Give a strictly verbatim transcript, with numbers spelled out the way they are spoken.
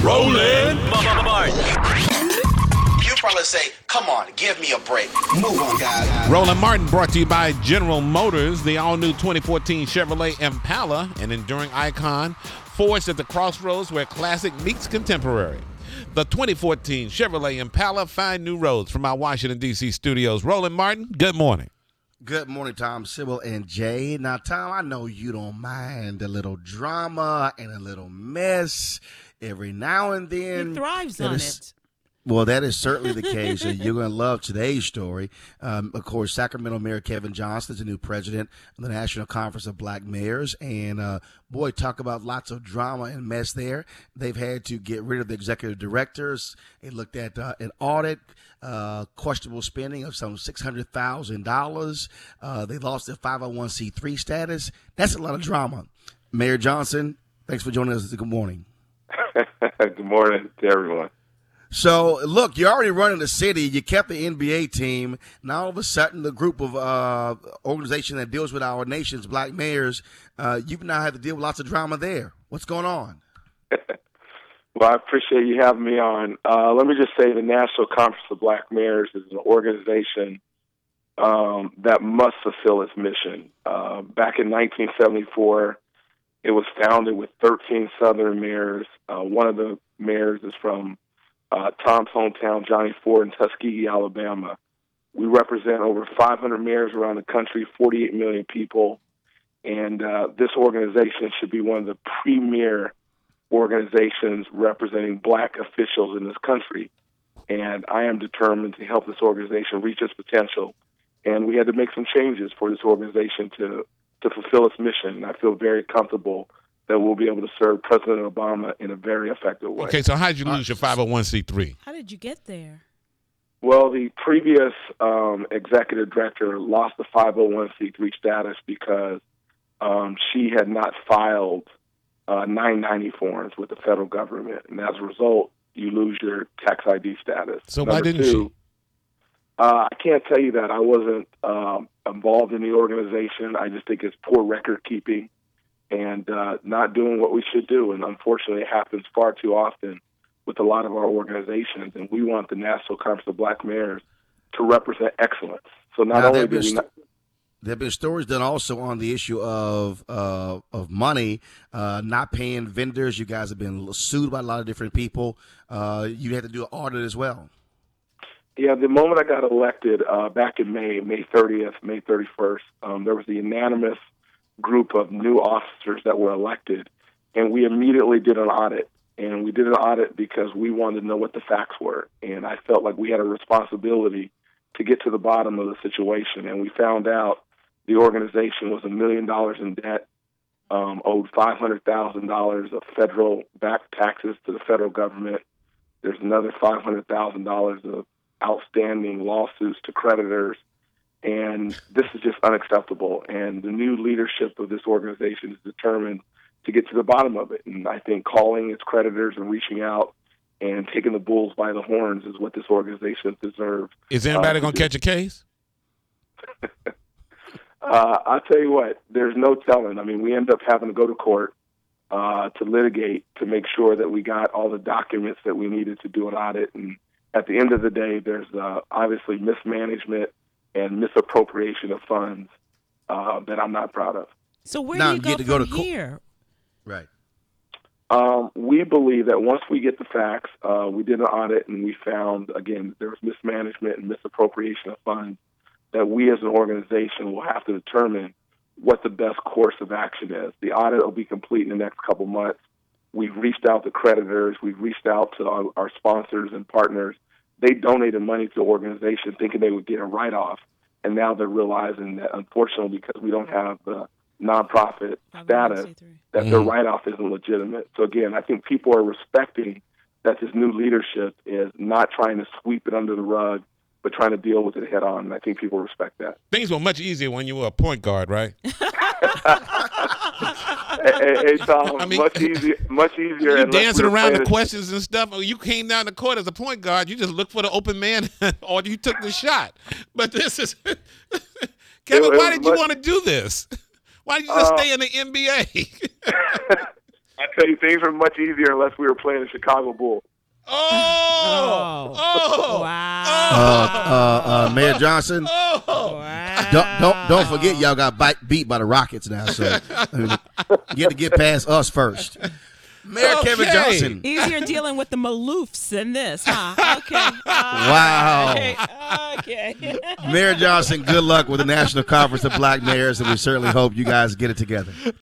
Roland Martin. You probably say, come on, give me a break. Move on, guys. Roland Martin brought to you by General Motors, the all-new twenty fourteen Chevrolet Impala, an enduring icon, forged at the crossroads where classic meets contemporary. The twenty fourteen Chevrolet Impala, find new roads from our Washington, D C studios. Roland Martin, good morning. Good morning, Tom, Sybil, and Jay. Now, Tom, I know you don't mind a little drama and a little mess every now and then. He thrives That on is- it. Well, that is certainly the case. And you're going to love today's story. Um, of course, Sacramento Mayor Kevin Johnson is the new president of the National Conference of Black Mayors. And, uh, boy, talk about lots of drama and mess there. They've had to get rid of the executive directors. They looked at uh, an audit, uh, questionable spending of some six hundred thousand dollars. Uh, they lost their five oh one c three status. That's a lot of drama. Mayor Johnson, thanks for joining us. Good morning. Good morning to everyone. So, look, you're already running the city. You kept the N B A team. Now, all of a sudden, the group of uh, organization that deals with our nation's black mayors, uh, you've now had to deal with lots of drama there. What's going on? Well, I appreciate you having me on. Uh, let me just say the National Conference of Black Mayors is an organization um, that must fulfill its mission. Uh, back in nineteen seventy-four, it was founded with thirteen Southern mayors. Uh, one of the mayors is from Uh, Tom's hometown, Johnny Ford, in Tuskegee, Alabama. We represent over five hundred mayors around the country, forty-eight million people, and uh, this organization should be one of the premier organizations representing black officials in this country. And I am determined to help this organization reach its potential. And we had to make some changes for this organization to, to fulfill its mission. And I feel very comfortable that we'll be able to serve President Obama in a very effective way. Okay, so how did you lose your five oh one c three? How did you get there? Well, the previous um, executive director lost the five oh one c three status because um, she had not filed uh, nine ninety forms with the federal government. And as a result, you lose your tax I D status. So why Number didn't two, she? Uh, I can't tell you that. I wasn't um, involved in the organization. I just think it's poor record keeping and uh, not doing what we should do. And unfortunately, it happens far too often with a lot of our organizations. And we want the National Conference of Black Mayors to represent excellence. So not Now, only there do have we been not... There have been stories done also on the issue of uh, of money, uh, not paying vendors. You guys have been sued by a lot of different people. Uh, you had to do an audit as well. Yeah, the moment I got elected uh, back in May, May thirtieth, May thirty-first, um, there was the unanimous group of new officers that were elected, and we immediately did an audit. And we did an audit because we wanted to know what the facts were. And I felt like we had a responsibility to get to the bottom of the situation. And we found out the organization was a million dollars in debt, um, owed five hundred thousand dollars of federal back taxes to the federal government. There's another five hundred thousand dollars of outstanding lawsuits to creditors. And this is just unacceptable. And the new leadership of this organization is determined to get to the bottom of it. And I think calling its creditors and reaching out and taking the bulls by the horns is what this organization deserves. Is anybody uh, going to catch a case? uh, I'll tell you what, there's no telling. I mean, we end up having to go to court uh, to litigate to make sure that we got all the documents that we needed to do an audit. And at the end of the day, there's uh, obviously mismanagement and misappropriation of funds uh, that I'm not proud of. So where Now do you you go get to from go to co- here? Right. Um, we believe that once we get the facts, uh, we did an audit and we found, again, there was mismanagement and misappropriation of funds, that we as an organization will have to determine what the best course of action is. The audit will be complete in the next couple months. We've reached out to creditors. We've reached out to our, our sponsors and partners. They donated money to the organization thinking they would get a write-off, and now they're realizing that, unfortunately, because we don't have the nonprofit status, that Mm-hmm. their write-off isn't legitimate. So, again, I think people are respecting that this new leadership is not trying to sweep it under the rug, but trying to deal with it head on, and I think people respect that. Things were much easier when you were a point guard, right? hey, hey, hey, Tom, I mean, much easier, much easier. You unless dancing we were around the playing- questions and stuff. You came down the court as a point guard. You just looked for the open man, or you took the shot. But this is Kevin. It- it why was did you much- want to do this? Why did you just Uh, stay in the N B A? I tell you, things were much easier unless we were playing the Chicago Bulls. Oh, oh, oh, wow. Uh, uh, uh, Mayor Johnson, oh. Wow. don't don't don't forget y'all got bite, beat by the Rockets now, so I mean, you have to get past us first. Mayor Okay. Kevin Johnson. Easier dealing with the Maloofs than this, huh? Okay. Wow. Wow. Okay. Mayor Johnson, good luck with the National Conference of Black Mayors, and we certainly hope you guys get it together.